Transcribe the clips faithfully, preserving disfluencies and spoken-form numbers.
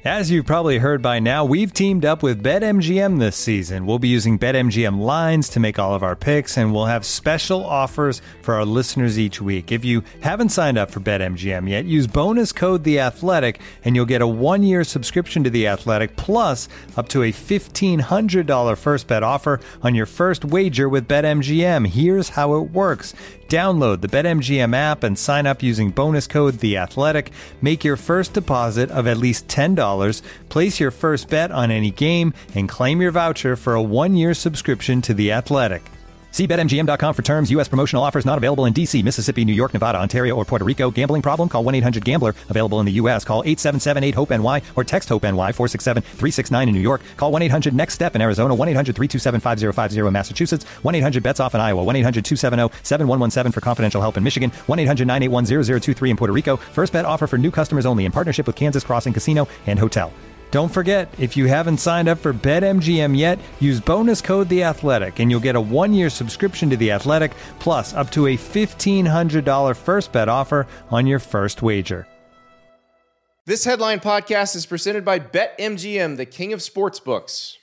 As you've probably heard by now, we've teamed up with BetMGM this season. We'll be using BetMGM lines to make all of our picks, and we'll have special offers for our listeners each week. If you haven't signed up for BetMGM yet, use bonus code The Athletic, and you'll get a one-year subscription to The Athletic, plus up to a fifteen hundred dollars first bet offer on your first wager with BetMGM. Here's how it works. Download the BetMGM app and sign up using bonus code The Athletic. Make your first deposit of at least ten dollars. Place your first bet on any game and claim your voucher for a one-year subscription to The Athletic. See Bet M G M dot com for terms. U S promotional offers not available in D C, Mississippi, New York, Nevada, Ontario, or Puerto Rico. Gambling problem? Call one eight hundred gambler. Available in the U S. Call eight seven seven eight hope N Y or text HOPE-NY four six seven three six nine in New York. Call one eight hundred next step in Arizona. one eight hundred three two seven five zero five zero in Massachusetts. one eight hundred bets off in Iowa. one eight hundred two seven zero seven one one seven for confidential help in Michigan. one eight hundred nine eight one zero zero two three in Puerto Rico. First bet offer for new customers only in partnership with Kansas Crossing Casino and Hotel. Don't forget, if you haven't signed up for BetMGM yet, use bonus code The Athletic, and you'll get a one-year subscription to The Athletic, plus up to a fifteen hundred dollars first bet offer on your first wager. This Headline Podcast is presented by BetMGM, the king of sportsbooks.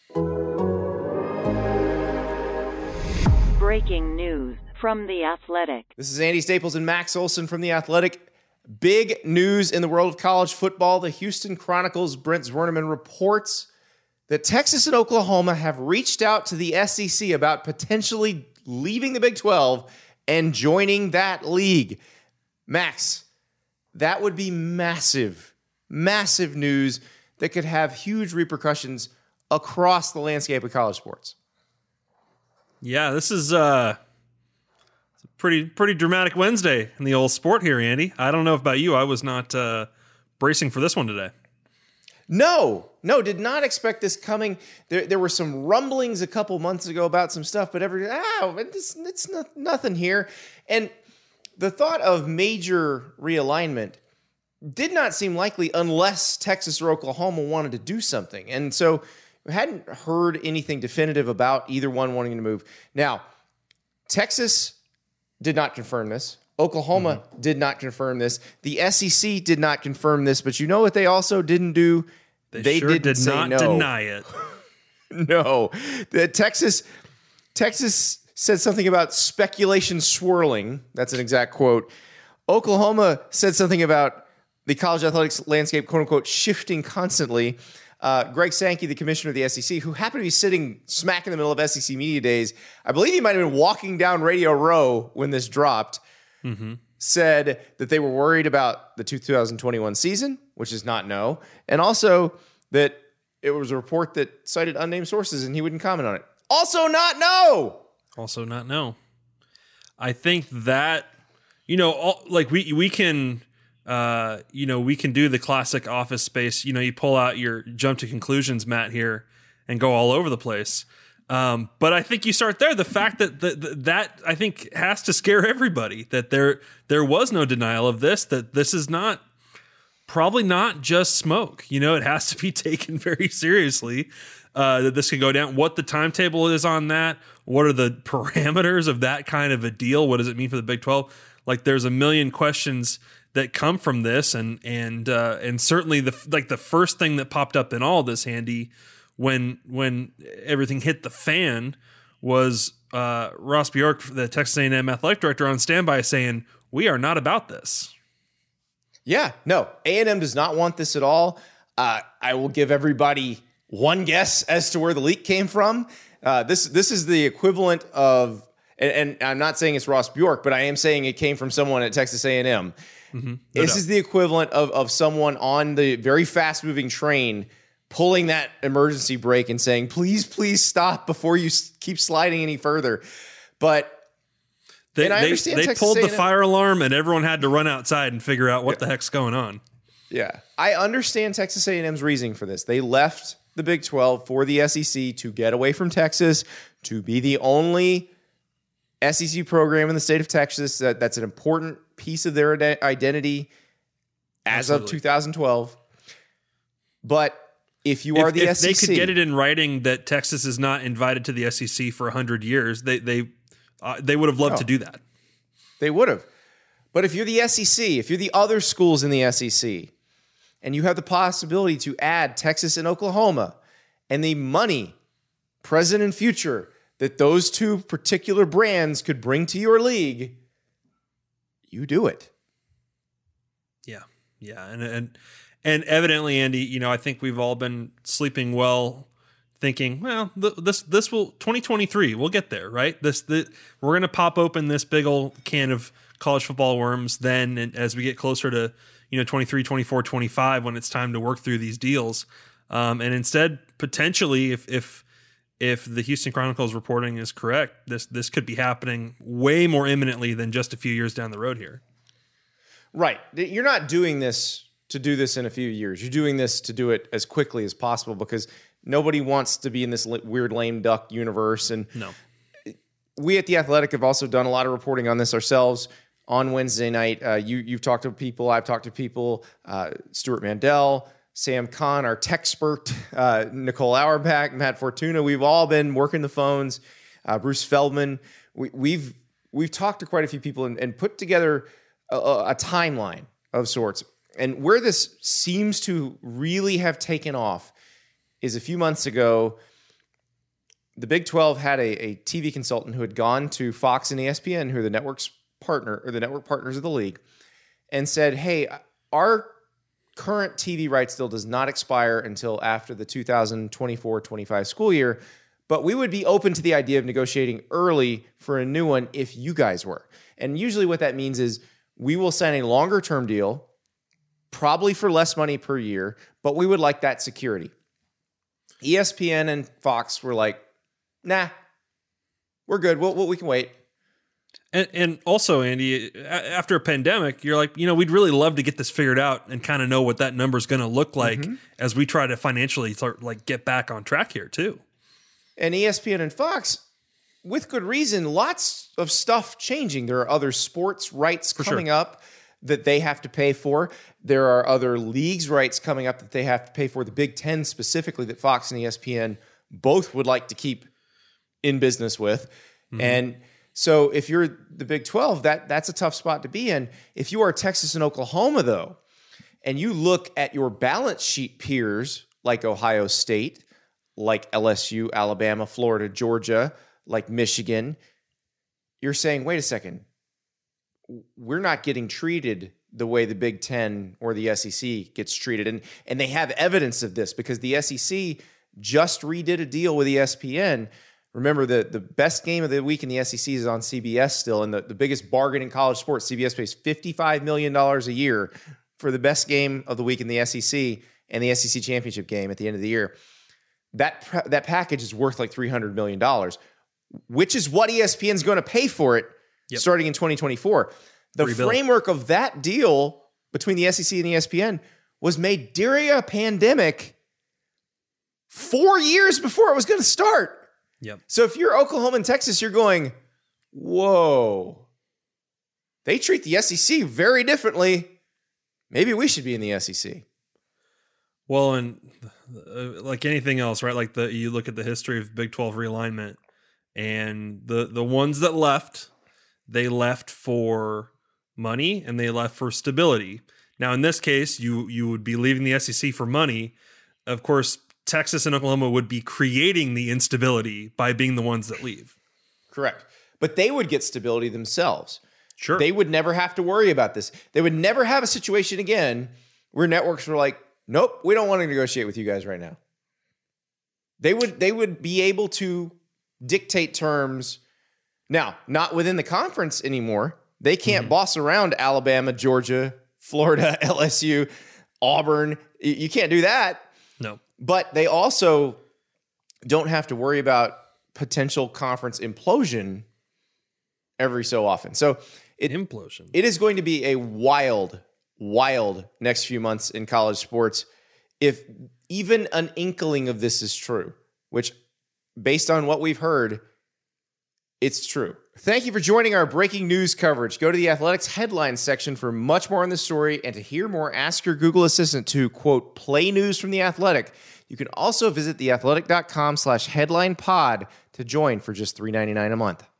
Breaking news from The Athletic. This is Andy Staples and Max Olson from The Athletic. Big news in the world of college football. The Houston Chronicles' Brent Zwerneman reports that Texas and Oklahoma have reached out to the S E C about potentially leaving the Big twelve and joining that league. Max, that would be massive, massive news that could have huge repercussions across the landscape of college sports. Yeah, this is uh, a pretty pretty dramatic Wednesday in the old sport here, Andy. I don't know about you. I was not uh, bracing for this one today. No, no, did not expect this coming. There, there were some rumblings a couple months ago about some stuff, but every ah, it's, it's not, nothing here. And the thought of major realignment did not seem likely unless Texas or Oklahoma wanted to do something. And so we hadn't heard anything definitive about either one wanting to move. Now, Texas did not confirm this. Oklahoma mm-hmm. did not confirm this. The S E C did not confirm this, but you know what they also didn't do? They, they sure didn't did say not no. deny it. No. The Texas Texas said something about speculation swirling. That's an exact quote. Oklahoma said something about the college athletics landscape, quote unquote, shifting constantly. Uh, Greg Sankey, the commissioner of the S E C, who happened to be sitting smack in the middle of S E C Media Days, I believe he might have been walking down Radio Row when this dropped, mm-hmm. said that they were worried about the two thousand twenty-one season, which is not no, and also that it was a report that cited unnamed sources and he wouldn't comment on it. Also not no! Also not no. I think that, you know, all, like we we can... Uh, you know, we can do the classic Office Space. You know, you pull out your jump to conclusions, Matt, here, and go all over the place. Um, but I think you start there. The fact that the, the, that I think has to scare everybody that there there was no denial of this. That this is not probably not just smoke. You know, it has to be taken very seriously. Uh, that this could go down. What the timetable is on that? What are the parameters of that kind of a deal? What does it mean for the Big twelve? Like, there's a million questions that come from this, and and uh, and certainly the like the first thing that popped up in all this, Andy, when when everything hit the fan, was uh, Ross Bjork, the Texas A and M athletic director, on standby saying, "We are not about this." Yeah, no, A and M does not want this at all. Uh, I will give everybody one guess as to where the leak came from. Uh, this this is the equivalent of, and, and I'm not saying it's Ross Bjork, but I am saying it came from someone at Texas A and M. Mm-hmm. No this doubt. Is the equivalent of, of someone on the very fast-moving train pulling that emergency brake and saying, please, please stop before you s- keep sliding any further. But they, and I they, understand they Texas pulled A and M. the fire alarm, and everyone had to run outside and figure out what yeah. the heck's going on. Yeah, I understand Texas A and M's reasoning for this. They left the Big twelve for the S E C to get away from Texas, to be the only S E C program in the state of Texas that, that's an important piece of their ad- identity as Absolutely. Of two thousand twelve. But if you if, are the if S E C... If they could get it in writing that Texas is not invited to the S E C for one hundred years, they they uh, they would have loved oh, to do that. They would have. But if you're the S E C, if you're the other schools in the S E C, and you have the possibility to add Texas and Oklahoma and the money, present and future, that those two particular brands could bring to your league, you do it. Yeah. Yeah. And, and, and evidently, Andy, you know, I think we've all been sleeping well, thinking, well, th- this, this will twenty twenty-three, we'll get there, right? This, the, we're going to pop open this big old can of college football worms then. And as we get closer to, you know, twenty-three, twenty-four, twenty-five, when it's time to work through these deals. Um, and instead, potentially, if, if, if the Houston Chronicle's reporting is correct, this, this could be happening way more imminently than just a few years down the road here. Right. You're not doing this to do this in a few years. You're doing this to do it as quickly as possible because nobody wants to be in this weird lame duck universe. And no, we at The Athletic have also done a lot of reporting on this ourselves. On Wednesday night, uh, you, you've talked to people, I've talked to people, uh, Stuart Mandel, Sam Kahn, our tech expert, uh, Nicole Auerbach, Matt Fortuna. We've all been working the phones. Uh, Bruce Feldman. We, we've we've talked to quite a few people and, and put together a, a timeline of sorts. And where this seems to really have taken off is a few months ago, the Big twelve had a, a T V consultant who had gone to Fox and E S P N, who are the network's partner or the network partners of the league, and said, hey, our current T V rights deal does not expire until after the two thousand twenty-four twenty-five school year, but we would be open to the idea of negotiating early for a new one if you guys were. And usually what that means is we will sign a longer term deal, probably for less money per year, but we would like that security. E S P N and Fox were like, nah, we're good. We'll, we'll, we can wait. And, and also, Andy, after a pandemic, you're like, you know, we'd really love to get this figured out and kind of know what that number is going to look like mm-hmm. as we try to financially start, like get back on track here too. And E S P N and Fox, with good reason, lots of stuff changing. There are other sports rights For coming sure. up that they have to pay for. There are other leagues rights coming up that they have to pay for. The Big Ten specifically that Fox and E S P N both would like to keep in business with. Mm-hmm. And so if you're the Big twelve, that that's a tough spot to be in. If you are Texas and Oklahoma, though, and you look at your balance sheet peers like Ohio State, like L S U, Alabama, Florida, Georgia, like Michigan, you're saying, wait a second, we're not getting treated the way the Big Ten or the S E C gets treated. And, and they have evidence of this because the S E C just redid a deal with E S P N. Remember, the, the best game of the week in the S E C is on C B S still, and the, the biggest bargain in college sports, C B S pays fifty-five million dollars a year for the best game of the week in the S E C and the S E C championship game at the end of the year. That, that package is worth like three hundred million dollars, which is what E S P N is going to pay for it yep. starting in twenty twenty-four. The framework of that deal between the S E C and E S P N was made during a pandemic four years before it was going to start. Yep. So if you're Oklahoma and Texas, you're going, whoa, they treat the S E C very differently. Maybe we should be in the S E C. Well, and uh, like anything else, right? Like the you look at the history of Big twelve realignment, and the the ones that left, they left for money and they left for stability. Now, in this case, you you would be leaving the S E C for money. Of course, Texas and Oklahoma would be creating the instability by being the ones that leave. Correct. But they would get stability themselves. Sure. They would never have to worry about this. They would never have a situation again where networks were like, nope, we don't want to negotiate with you guys right now. They would they would be able to dictate terms. Now, not within the conference anymore. They can't mm-hmm. boss around Alabama, Georgia, Florida, L S U, Auburn. You can't do that. No. But they also don't have to worry about potential conference implosion every so often. So it, implosion. It is going to be a wild, wild next few months in college sports if even an inkling of this is true, which based on what we've heard, it's true. Thank you for joining our breaking news coverage. Go to the Athletics headlines section for much more on this story, and to hear more, ask your Google Assistant to, quote, play news from The Athletic. You can also visit theathletic.com slash headline pod to join for just three dollars and ninety-nine cents a month.